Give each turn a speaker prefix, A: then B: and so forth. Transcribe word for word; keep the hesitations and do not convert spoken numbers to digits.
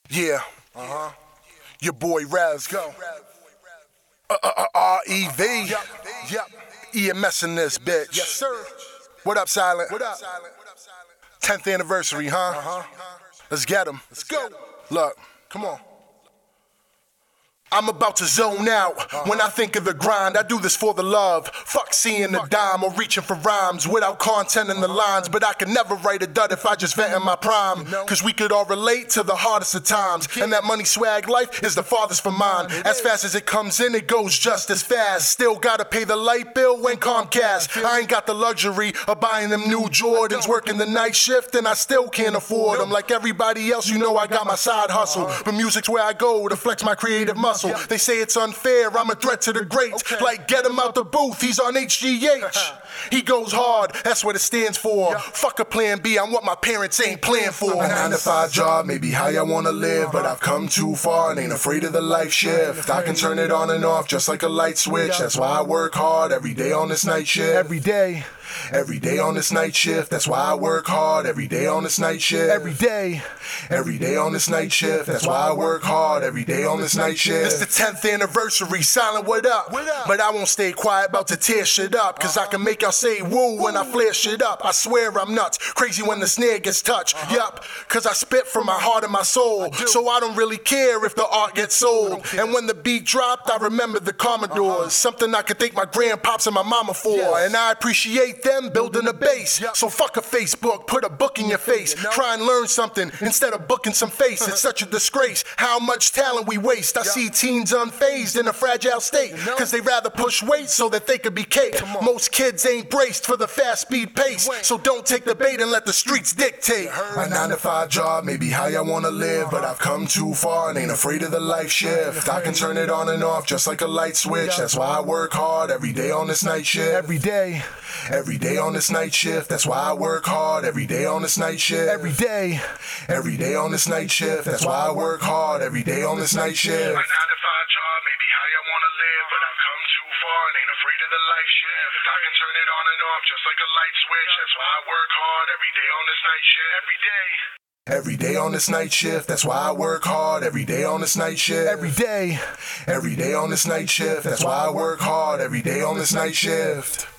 A: Yeah, uh-huh. Your boy Raz, go. Uh, uh, uh, R E V. Yep, yep. E M S in this bitch.
B: Yes, sir.
A: What up, Silent?
B: What up?
A: tenth anniversary, huh?
B: Uh-huh.
A: Let's get him.
B: Let's go.
A: Look,
B: Come on.
A: I'm about to zone out uh-huh. when I think of the grind. I do this for the love. Fuck seeing the dime or reaching for rhymes without content in the lines. But I could never write a dud if I just vent in my prime. Cause we could all relate to the hardest of times. And that money swag life is the farthest from mine. As fast as it comes in, it goes just as fast. Still gotta pay the light bill when Comcast. I ain't got the luxury of buying them new Jordans, working the night shift, and I still can't afford them. Like everybody else, you know I got my side hustle. But music's where I go to flex my creative muscle. They say it's unfair, I'm a threat to the greats. Okay. Like, get him out the booth, he's on H G H. He goes hard, that's what it stands for. Yeah. Fuck a plan B, I'm what my parents ain't planned for. A nine to five job, maybe how I wanna live, but I've come too far and ain't afraid of the life shift. I can turn it on and off just like a light switch. That's why I work hard every day on this night shift.
B: Every day.
A: Every day on this night shift, that's why I work hard. Every day on this night shift.
B: Every day.
A: Every day on this night shift, that's why I work hard. Every day on this night shift. It's the tenth anniversary, Silent, what up?
B: What up?
A: But I won't stay quiet, about to tear shit up. Cause I can make y'all say woo when I flare shit up. I swear I'm nuts, crazy when the snare gets touched. Uh-huh. Yup, cause I spit from my heart and my soul. I so I don't really care if the art gets sold. And when the beat dropped, I remember the Commodores. Uh-huh. Something I could thank my grandpops and my mama for. Yes. And I appreciate them building a base. Yep. So fuck a Facebook, put a book in your face. No. Try and learn something instead of booking some face. It's such a disgrace how much talent we waste. I yep. see teens unfazed in a fragile state. Cause they rather push weight so that they could be cake. Most kids ain't braced for the fast speed pace. So don't take the bait and let the streets dictate. A nine to five job, maybe how I wanna live, but I've come too far and ain't afraid of the life shift. I can turn it on and off just like a light switch. That's why I work hard every day on this night shift.
B: Every day.
A: Every day on this night shift, that's why I work hard. Every day on this night shift.
B: Every day.
A: Every day on this night shift, that's why I work hard. Every day on this night shift.
C: A nine to five job, maybe how I wanna live, but I've come too far and ain't afraid of the life shift. I can turn it on and off just like a light switch. That's why I work hard every day on this night shift. Every day.
A: Every day on this night shift, that's why I work hard. Every day on this night shift.
B: Every day.
A: Every day on this night shift, that's why I work hard. Every day on this night shift.